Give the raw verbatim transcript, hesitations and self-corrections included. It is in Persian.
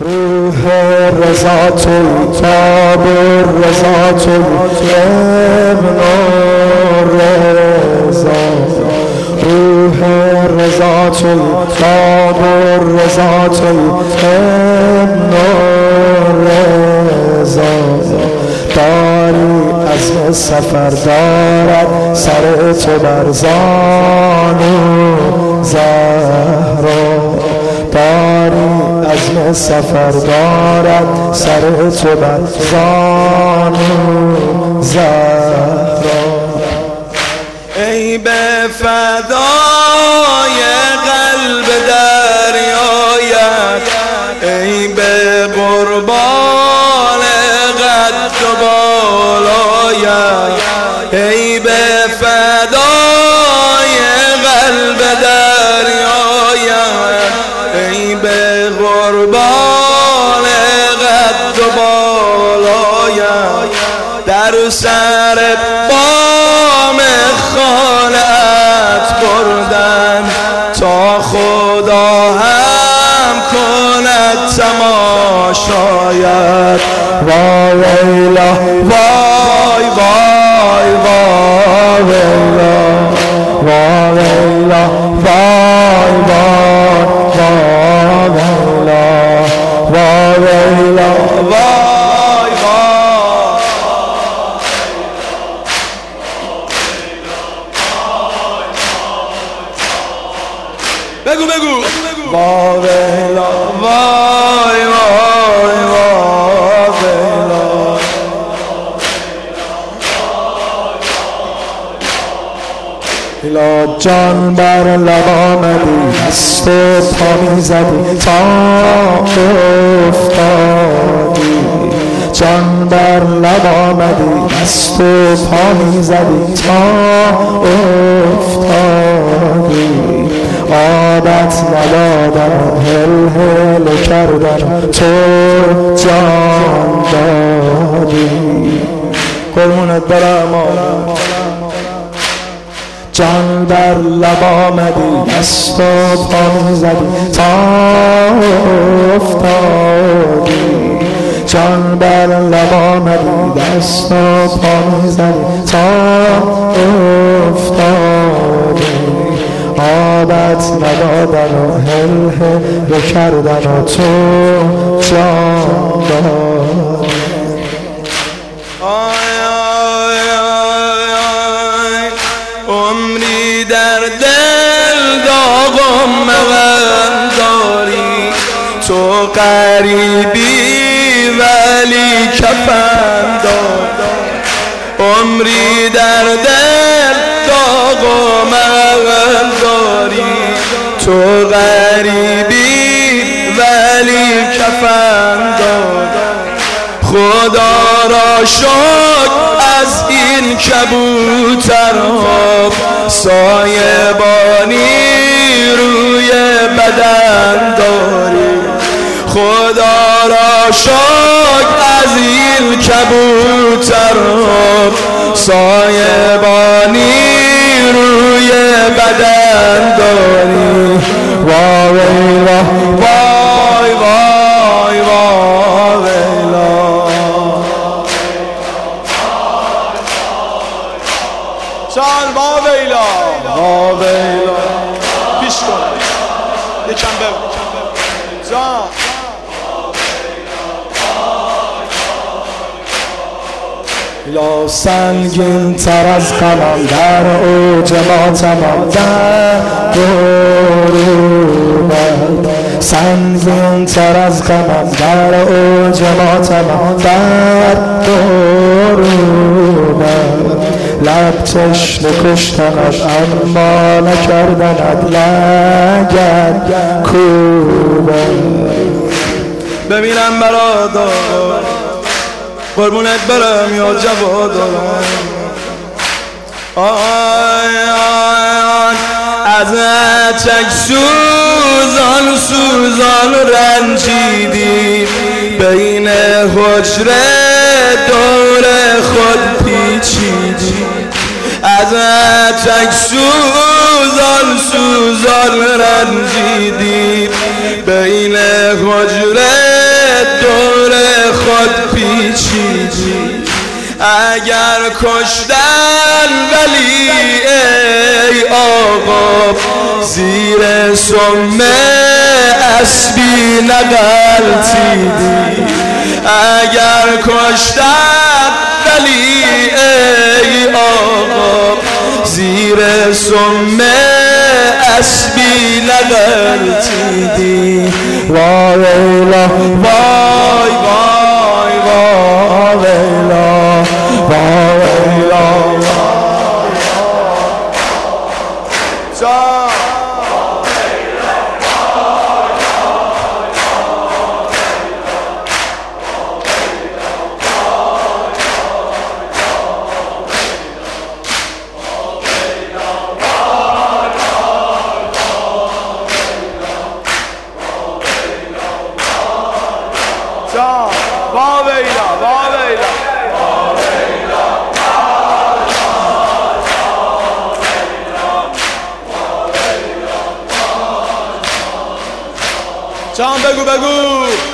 روح رضا توی تاب رضا توی ابن رضا روح رضا توی تاب رضا توی ابن رضا داری عزم سفر دارد سر تو بر زانو زهرا داری عزم سفر دارد سر تو بر زانو زهرا ای به فدای قلب دریایت ای به قربان قد و بالایت ای به فدای قلب دریایت ای به قربان قد و بالایت در سر بام خانه‌ات بردم تا خدا هم کند تماشایت وای ویلا وای وای وای ویلا وای ویلا وای وای وای ویلا وای ویلا وای وای بگو بگو وای ویلا وای وای وای ویلا ایلا جان بر لب آمدی دست و پا میزدی تا افتادی جان بر لب آمدی دست و پا میزدی تا افتادی آبت ندادم هل هل کردم تو جان دادی قربونت برم آدم جان در لب آمدی دست و پا میزدی تا افتادی جان بر لب آمدی دست و پا میزدی تا افتادی آبت ندادن و هل هل کردن و تو جان دادی عمری در دل داغم مغم داری تو قریبی ولی کفن داری عمری در دل داغم مغم داری تو قریبی ولی کفن داری خدا را شکر از این کبوترها سایبانی روی بدن داری خدا را شکر از این کبوترها سایبانی روی بدن داری وای وای وای وای وای چال با ویلا با ویلا پیش کن یکم بگو جان یا سنگین تر از غمم در اوج ماتمم در غروبت سنگین تر از غمم در اوج ماتمم در غروبت لب تشنه کشتنت اما نکردنت لگد کوبت ببینم برادر قربونت برم یا جوادارم آی آی از چک سوزان سوزان رنجیدی بین حجره دور خود پیچیدی از چک سوزان سوزان رنجیدی بین حجره خود پیچیدی اگر کشتن ولی ای آقا زیر سم اسبی نغلطیدی اگر کشتن ولی ای آقا زیر سم اسبی نغلطیدی وای ویلا وای وای وای ویلا وای ویلا جان بگو بگو